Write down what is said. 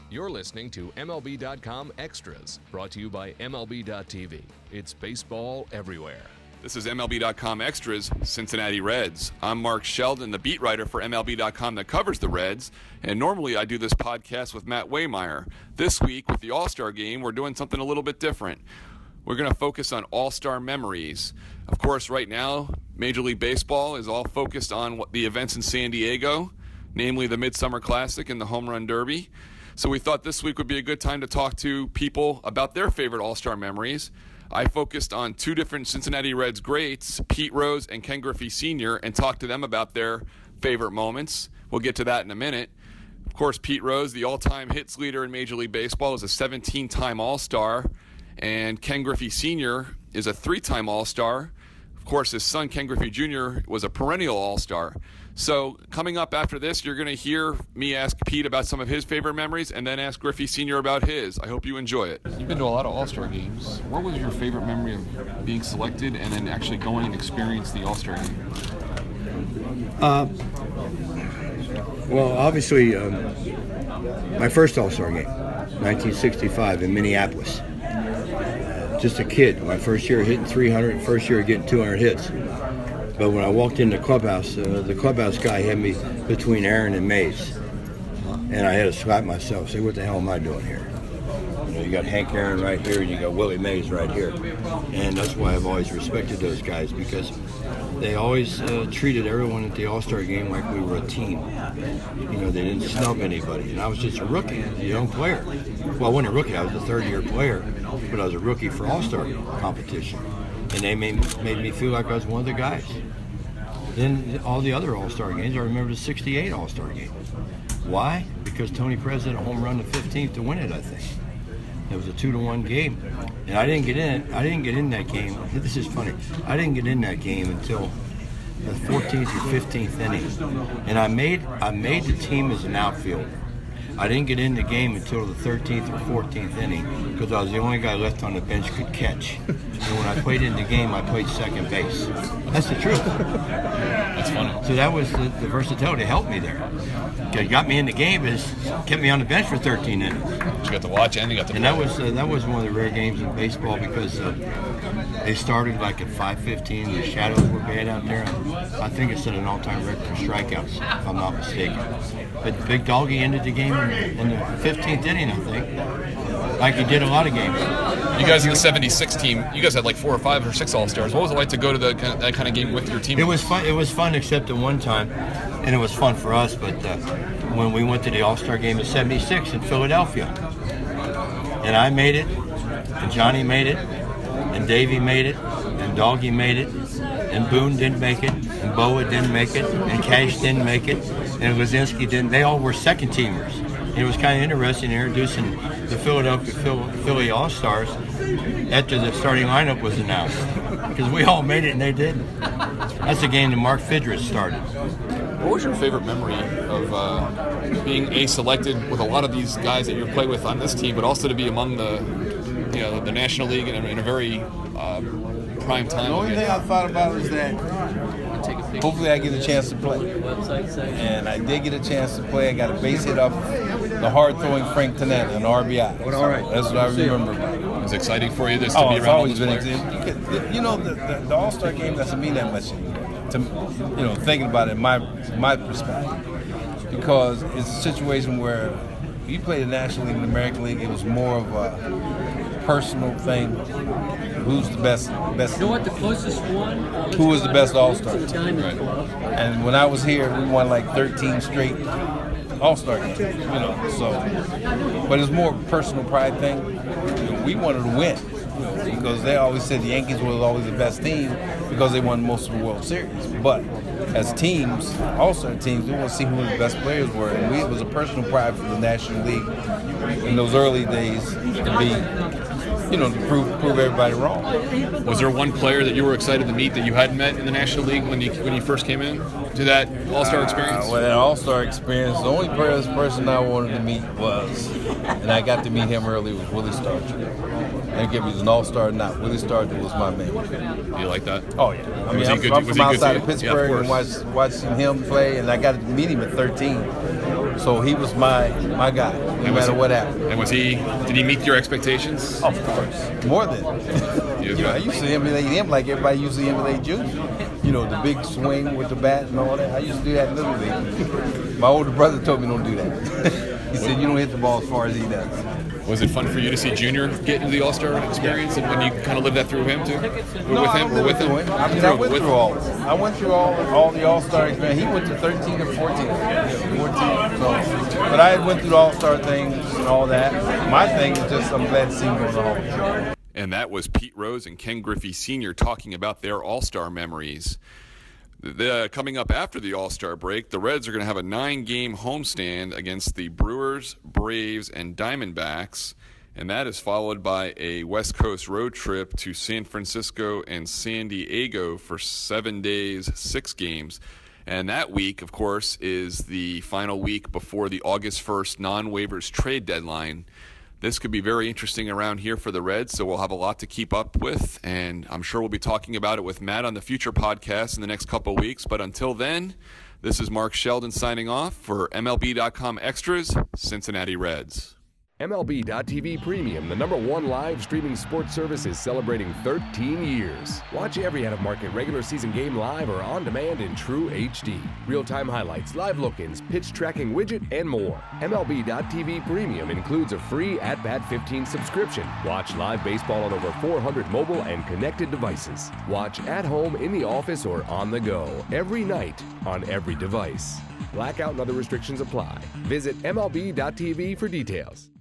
You're listening to MLB.com Extras, brought to you by MLB.tv. It's baseball everywhere. This is MLB.com Extras, Cincinnati Reds. I'm Mark Sheldon, the beat writer for MLB.com that covers the Reds, and normally I do this podcast with Matt Waymeyer. This week, with the All-Star Game, we're doing something a little bit different. We're going to focus on All-Star memories. Of course, right now, Major League Baseball is all focused on the events in San Diego, namely the Midsummer Classic and the Home Run Derby. So we thought this week would be a good time to talk to people about their favorite All-Star memories. I focused on two different Cincinnati Reds greats, Pete Rose and Ken Griffey Sr., and talked to them about their favorite moments. We'll get to that in a minute. Of course, Pete Rose, the all-time hits leader in Major League Baseball, is a 17-time All-Star, and Ken Griffey Sr. is a 3-time All-Star. Of course, his son, Ken Griffey Jr., was a perennial All-Star. So coming up after this, you're going to hear me ask Pete about some of his favorite memories and then ask Griffey Sr. about his. I hope you enjoy it. You've been to a lot of All-Star games. What was your favorite memory of being selected and then actually going and experience the All-Star game? Well, obviously, my first All-Star game, 1965 in Minneapolis. Just a kid. My first year hitting 300, first year getting 200 hits. But when I walked in the clubhouse guy had me between Aaron and Mays. And I had to slap myself, say, what the hell am I doing here? You know, you got Hank Aaron right here, and you got Willie Mays right here. And that's why I've always respected those guys, because they always treated everyone at the All-Star game like we were a team. You know, they didn't snub anybody. And I was just a rookie, a young player. Well, I wasn't a rookie, I was a third-year player, but I was a rookie for All-Star competition. And they made me feel like I was one of the guys. Then all the other All-Star games, I remember the 68 All-Star game. Why? Because Tony Perez hit a home run the 15th to win it, I think. It was a 2-1 game. And I didn't get in that game. This is funny. I didn't get in that game until the 14th or 15th inning. And I made the team as an outfielder. I didn't get in the game until the 13th or 14th inning because I was the only guy left on the bench could catch. And when I played in the game, I played second base. That's the truth. That's funny. So that was the versatility that helped me there. It got me in the game, but it kept me on the bench for 13 innings. You got to watch and you got to play. And that was one of the rare games in baseball because they started like at 5:15. The shadows were bad out there. I think it set an all-time record for strikeouts, if I'm not mistaken. But Big Doggy ended the game in the 15th inning, I think, like he did a lot of games. You guys in the 76 team, you guys had like 4 or 5 or 6 All-Stars. What was it like to go to that kind of game with your team? It was fun. It was fun, except at one time, and it was fun for us. But when we went to the All-Star game in '76 in Philadelphia, and I made it, and Johnny made it, and Davey made it, and Doggy made it, and Boone didn't make it, and Boa didn't make it, and Cash didn't make it, and Lazinski didn't. They all were second teamers. And it was kind of interesting introducing the Philly All-Stars after the starting lineup was announced, because we all made it and they didn't. That's the game that Mark Fidress started. What was your favorite memory of being selected with a lot of these guys that you play with on this team, but also to be among the National League in a very prime time? The only thing I thought about is that hopefully I get a chance to play. And I did get a chance to play. I got a base hit off the hard-throwing Frank Tanana, an RBI. So that's what I remember about it. It was exciting for you to be it's around always all been these players? exciting. You know, the All-Star game doesn't mean that much to thinking about it in my perspective. Because it's a situation where you play the National League and the American League, it was more of a personal thing. Who's the best? You know what the closest one? Who was the best All-Star? To the Diamond Club. And when I was here, we won like 13 straight All-Star games. But it's more a personal pride thing. We wanted to win, because they always said the Yankees were always the best team because they won most of the World Series. But as teams, All-Star teams, we want to see who the best players were, and it was a personal pride for the National League in those early days to be. To prove everybody wrong. Was there one player that you were excited to meet that you hadn't met in the National League when you first came in to that All-Star experience? Well, that All-Star experience, the only person I wanted to meet and I got to meet him early, was Willie Stargell. And if he's an all-star or not, Willie Stargell was my man. Do you like that? Oh, yeah. I mean, I'm from outside of Pittsburgh and watching him play, and I got to meet him at 13. So he was my guy, no matter what happened. And did he meet your expectations? Of course. More than. I used to emulate him like everybody used to emulate Junior. The big swing with the bat and all that. I used to do that in Little League. My older brother told me don't do that. He said, you don't hit the ball as far as he does. Was it fun for you to see Junior get into the All-Star experience, and when you kind of lived that through him too? I went through all. I went through all the All-Star experience. He went to 13 or 14. But I went through the All-Star things and all that. My thing is just I'm glad to see him go to the Hall of Fame. And that was Pete Rose and Ken Griffey Sr. talking about their All-Star memories. Coming up after the All-Star break, the Reds are going to have a 9-game homestand against the Brewers, Braves, and Diamondbacks, and that is followed by a West Coast road trip to San Francisco and San Diego for 7 days, 6 games. And that week, of course, is the final week before the August 1st non-waivers trade deadline. This could be very interesting around here for the Reds, so we'll have a lot to keep up with, and I'm sure we'll be talking about it with Matt on the future podcast in the next couple of weeks. But until then, this is Mark Sheldon signing off for MLB.com Extras, Cincinnati Reds. MLB.tv Premium, the #1 live streaming sports service, is celebrating 13 years. Watch every out-of-market regular season game live or on demand in true HD. Real-time highlights, live look-ins, pitch tracking widget, and more. MLB.tv Premium includes a free At-Bat 15 subscription. Watch live baseball on over 400 mobile and connected devices. Watch at home, in the office, or on the go, every night, on every device. Blackout and other restrictions apply. Visit MLB.tv for details.